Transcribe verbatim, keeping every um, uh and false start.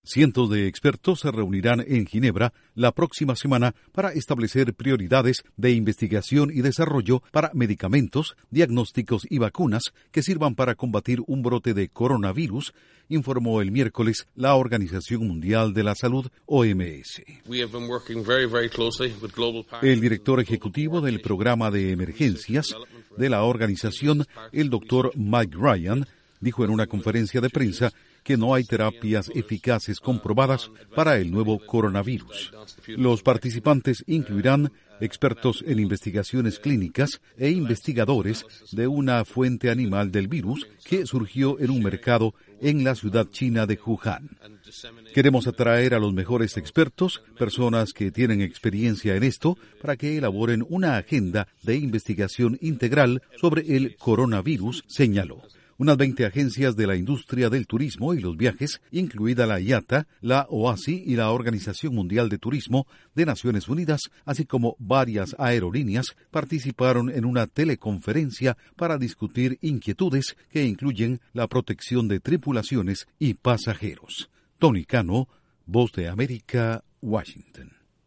Cientos de expertos se reunirán en Ginebra la próxima semana para establecer prioridades de investigación y desarrollo para medicamentos, diagnósticos y vacunas que sirvan para combatir un brote de coronavirus, informó el miércoles la Organización Mundial de la Salud, O M S. El director ejecutivo del programa de emergencias de la organización, el doctor Mike Ryan, dijo en una conferencia de prensa que no hay terapias eficaces comprobadas para el nuevo coronavirus. Los participantes incluirán expertos en investigaciones clínicas e investigadores de una fuente animal del virus que surgió en un mercado en la ciudad china de Wuhan. Queremos atraer a los mejores expertos, personas que tienen experiencia en esto, para que elaboren una agenda de investigación integral sobre el coronavirus, señaló. Unas veinte agencias de la industria del turismo y los viajes, incluida la I A T A, la O A S I y la Organización Mundial de Turismo de Naciones Unidas, así como varias aerolíneas, participaron en una teleconferencia para discutir inquietudes que incluyen la protección de tripulaciones y pasajeros. Tony Cano, Voz de América, Washington.